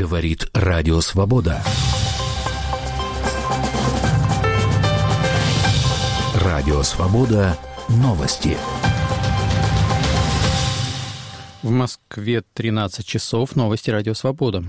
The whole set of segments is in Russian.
Говорит Радио Свобода. Радио Свобода. Новости. В Москве 13 часов. Новости Радио Свобода.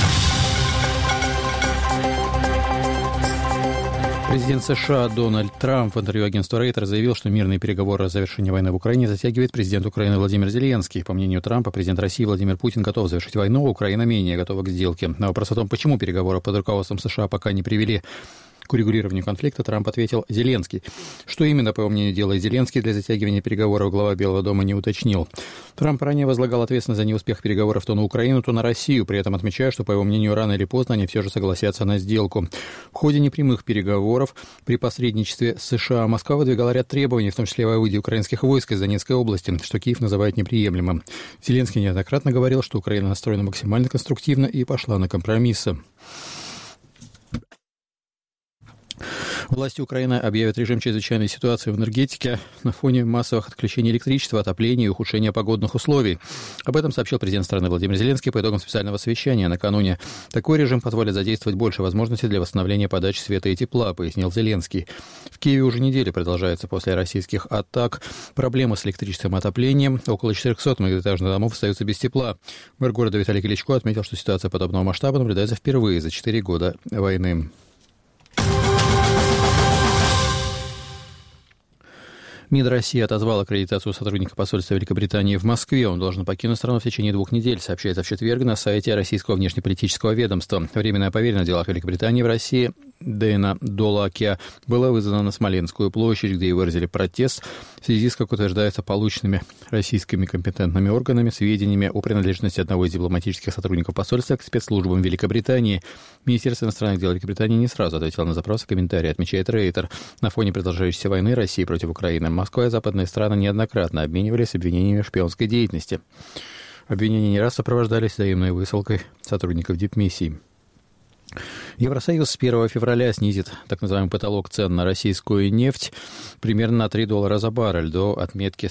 Президент США Дональд Трамп в интервью агентству Рейтер заявил, что мирные переговоры о завершении войны в Украине затягивает президент Украины Владимир Зеленский. По мнению Трампа, президент России Владимир Путин готов завершить войну, а Украина менее готова к сделке. На вопрос о том, почему переговоры под руководством США пока не привели к урегулированию конфликта, Трамп ответил: Зеленский. Что именно, по его мнению, делает Зеленский для затягивания переговоров, глава Белого дома не уточнил. Трамп ранее возлагал ответственность за неуспех переговоров то на Украину, то на Россию, при этом отмечая, что, по его мнению, рано или поздно они все же согласятся на сделку. В ходе непрямых переговоров при посредничестве США Москва выдвигала ряд требований, в том числе о выводе украинских войск из Донецкой области, что Киев называет неприемлемым. Зеленский неоднократно говорил, что Украина настроена максимально конструктивно и пошла на компромиссы. Власти Украины объявят режим чрезвычайной ситуации в энергетике на фоне массовых отключений электричества, отопления и ухудшения погодных условий. Об этом сообщил президент страны Владимир Зеленский по итогам специального совещания накануне. Такой режим позволит задействовать больше возможностей для восстановления подачи света и тепла, пояснил Зеленский. В Киеве уже неделя продолжается после российских атак. Проблемы с электричеством и отоплением. Около 400 многоэтажных домов остаются без тепла. Мэр города Виталий Кличко отметил, что ситуация подобного масштаба наблюдается впервые за 4 года войны. МИД России отозвал аккредитацию сотрудника посольства Великобритании в Москве. Он должен покинуть страну в течение 2 недель, сообщается в четверг на сайте российского внешнеполитического ведомства. Временная поверенная в делах Великобритании в России Дэна Долакия была вызвана на Смоленскую площадь, где и выразили протест в связи с, как утверждается, полученными российскими компетентными органами сведениями о принадлежности одного из дипломатических сотрудников посольства к спецслужбам Великобритании. Министерство иностранных дел Великобритании не сразу ответило на запросы и комментарии, отмечает Рейтер. На фоне продолжающейся войны России против Украины Москва и западные страны неоднократно обменивались обвинениями в шпионской деятельности. Обвинения не раз сопровождались взаимной высылкой сотрудников дипмиссий. Евросоюз с 1 февраля снизит так называемый потолок цен на российскую нефть примерно на $3 за баррель до отметки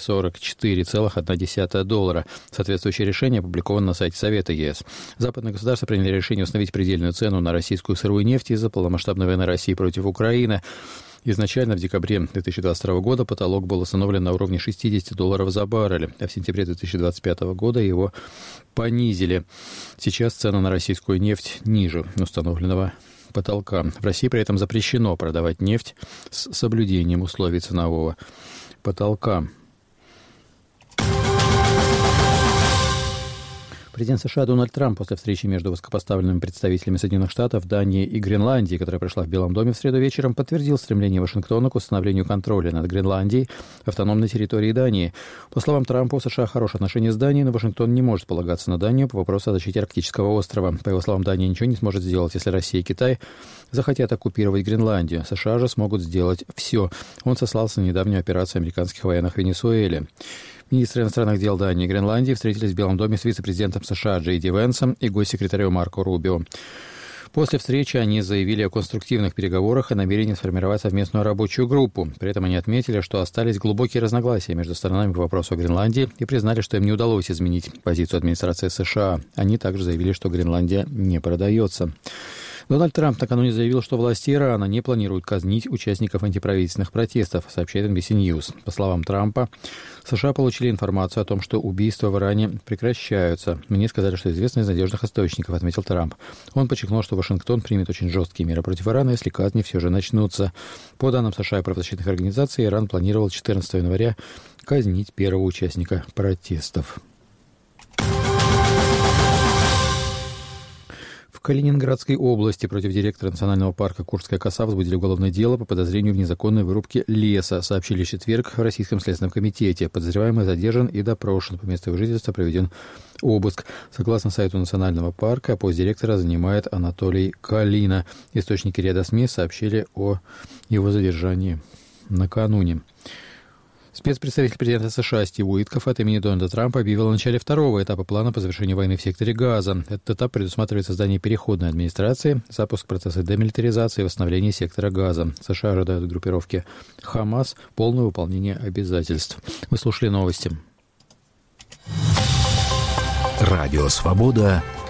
$44,1. Соответствующее решение опубликовано на сайте Совета ЕС. Западные государства приняли решение установить предельную цену на российскую сырую нефть из-за полномасштабной войны России против Украины. Изначально в декабре 2022 года потолок был установлен на уровне $60 за баррель, а в сентябре 2025 года его понизили. Сейчас цена на российскую нефть ниже установленного потолка. В России при этом запрещено продавать нефть с соблюдением условий ценового потолка. Президент США Дональд Трамп после встречи между высокопоставленными представителями Соединенных Штатов, Дании и Гренландии, которая прошла в Белом доме в среду вечером, подтвердил стремление Вашингтона к установлению контроля над Гренландией, автономной территорией Дании. По словам Трампа, у США хорошие отношения с Данией, но Вашингтон не может полагаться на Данию по вопросу о защите Арктического острова. По его словам, Дания ничего не сможет сделать, если Россия и Китай захотят оккупировать Гренландию. США же смогут сделать все. Он сослался на недавнюю операцию американских военных в Венесуэле. Министры иностранных дел Дании и Гренландии встретились в Белом доме с вице-президентом США Джей Ди Венсом и госсекретарем Марко Рубио. После встречи они заявили о конструктивных переговорах и намерении сформировать совместную рабочую группу. При этом они отметили, что остались глубокие разногласия между сторонами по вопросу о Гренландии и признали, что им не удалось изменить позицию администрации США. Они также заявили, что Гренландия не продается. Дональд Трамп накануне заявил, что власти Ирана не планируют казнить участников антиправительственных протестов, сообщает NBC News. По словам Трампа, США получили информацию о том, что убийства в Иране прекращаются. Мне сказали, что известно из надежных источников, отметил Трамп. Он подчеркнул, что Вашингтон примет очень жесткие меры против Ирана, если казни все же начнутся. По данным США и правозащитных организаций, Иран планировал 14 января казнить первого участника протестов. В Калининградской области против директора национального парка Куршская коса возбудили уголовное дело по подозрению в незаконной вырубке леса, сообщили в четверг в Российском следственном комитете. Подозреваемый задержан и допрошен. По месту его жительства проведен обыск. Согласно сайту национального парка, пост директора занимает Анатолий Калина. Источники ряда СМИ сообщили о его задержании накануне. Спецпредставитель президента США Стив Уиткоф от имени Дональда Трампа объявил о начале второго этапа плана по завершению войны в секторе Газа. Этот этап предусматривает создание переходной администрации, запуск процесса демилитаризации и восстановления сектора Газа. США ожидают от группировки Хамас полное выполнение обязательств. Вы слушали новости. Радио «Свобода».